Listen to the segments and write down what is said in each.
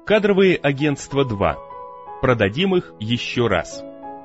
Кадровые агентства 2. Продадим их еще раз.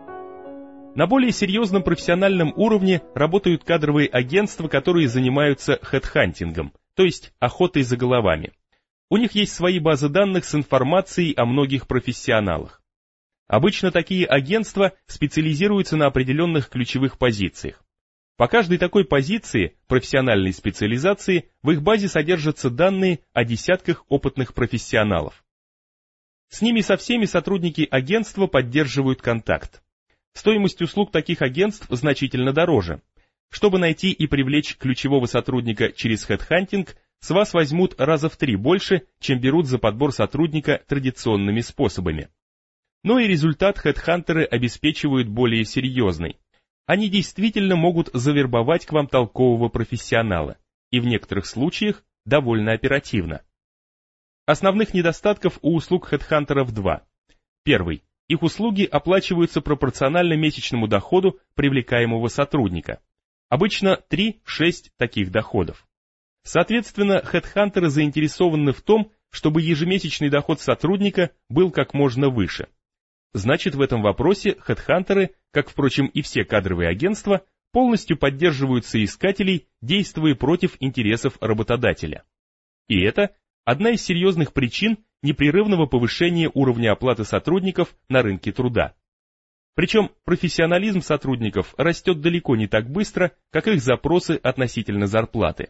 На более серьезном профессиональном уровне работают кадровые агентства, которые занимаются хедхантингом, то есть охотой за головами. У них есть свои базы данных с информацией о многих профессионалах. Обычно такие агентства специализируются на определенных ключевых позициях. По каждой такой позиции, профессиональной специализации, в их базе содержатся данные о десятках опытных профессионалов. С ними со всеми сотрудники агентства поддерживают контакт. Стоимость услуг таких агентств значительно дороже. Чтобы найти и привлечь ключевого сотрудника через хедхантинг, с вас возьмут раза в 3 больше, чем берут за подбор сотрудника традиционными способами. Но и результат хедхантеры обеспечивают более серьезный. Они действительно могут завербовать к вам толкового профессионала, и в некоторых случаях довольно оперативно. Основных недостатков у услуг хедхантеров 2. Первый. Их услуги оплачиваются пропорционально месячному доходу привлекаемого сотрудника. Обычно 3-6 таких доходов. Соответственно, хедхантеры заинтересованы в том, чтобы ежемесячный доход сотрудника был как можно выше. Значит, в этом вопросе хедхантеры, как, впрочем, и все кадровые агентства, полностью поддерживают соискателей, действуя против интересов работодателя. И это одна из серьезных причин непрерывного повышения уровня оплаты сотрудников на рынке труда. Причем профессионализм сотрудников растет далеко не так быстро, как их запросы относительно зарплаты.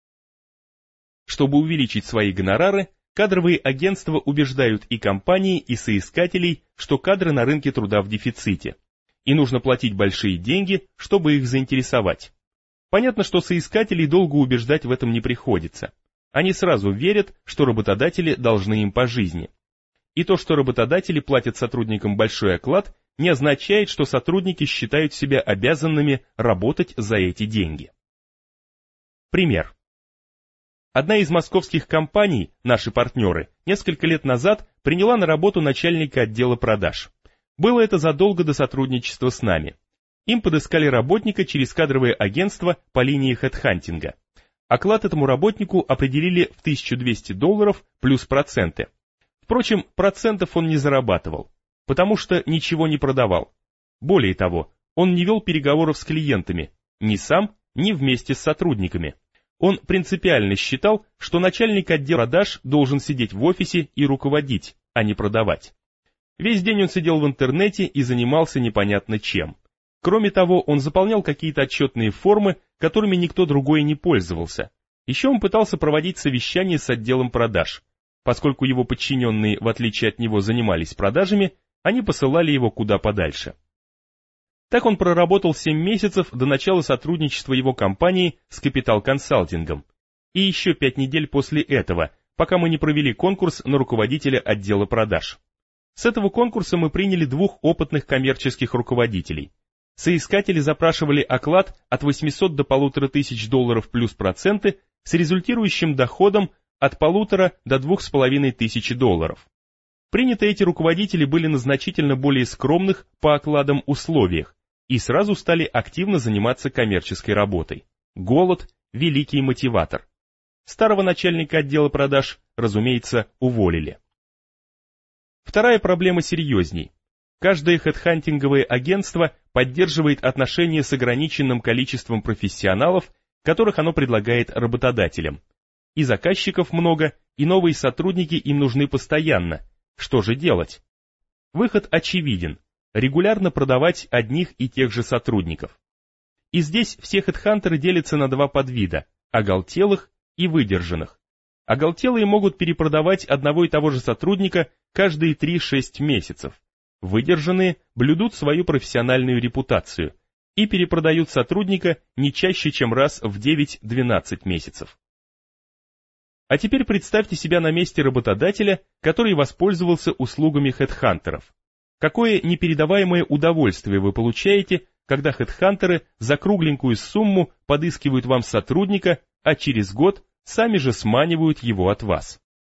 Чтобы увеличить свои гонорары, кадровые агентства убеждают и компании, и соискателей, что кадры на рынке труда в дефиците, и нужно платить большие деньги, чтобы их заинтересовать. Понятно, что соискателей долго убеждать в этом не приходится. Они сразу верят, что работодатели должны им по жизни. И то, что работодатели платят сотрудникам большой оклад, не означает, что сотрудники считают себя обязанными работать за эти деньги. Пример. Одна из московских компаний, наши партнеры, несколько лет назад приняла на работу начальника отдела продаж. Было это задолго до сотрудничества с нами. Им подыскали работника через кадровое агентство по линии хедхантинга. Оклад этому работнику определили в $1200 плюс проценты. Впрочем, процентов он не зарабатывал, потому что ничего не продавал. Более того, он не вел переговоров с клиентами, ни сам, ни вместе с сотрудниками. Он принципиально считал, что начальник отдела продаж должен сидеть в офисе и руководить, а не продавать. Весь день он сидел в интернете и занимался непонятно чем. Кроме того, он заполнял какие-то отчетные формы, которыми никто другой не пользовался. Еще он пытался проводить совещания с отделом продаж. Поскольку его подчиненные, в отличие от него, занимались продажами, они посылали его куда подальше. Так он проработал 7 месяцев до начала сотрудничества его компании с Капитал Консалтингом. И еще 5 недель после этого, пока мы не провели конкурс на руководителя отдела продаж. С этого конкурса мы приняли 2 опытных коммерческих руководителей. Соискатели запрашивали оклад от $800 до $1500 плюс проценты с результирующим доходом от $1500 до $2500. Принятые эти руководители были на значительно более скромных по окладам условиях и сразу стали активно заниматься коммерческой работой. Голод – великий мотиватор. Старого начальника отдела продаж, разумеется, уволили. Вторая проблема серьезней. Каждое хедхантинговое агентство поддерживает отношения с ограниченным количеством профессионалов, которых оно предлагает работодателям. И заказчиков много, и новые сотрудники им нужны постоянно. Что же делать? Выход очевиден – регулярно продавать одних и тех же сотрудников. И здесь все хедхантеры делятся на 2 подвида – оголтелых и выдержанных. Оголтелые могут перепродавать одного и того же сотрудника каждые 3-6 месяцев. Выдержанные блюдут свою профессиональную репутацию и перепродают сотрудника не чаще, чем раз в 9-12 месяцев. А теперь представьте себя на месте работодателя, который воспользовался услугами хедхантеров. Какое непередаваемое удовольствие вы получаете, когда хедхантеры за кругленькую сумму подыскивают вам сотрудника, а через год сами же сманивают его от вас.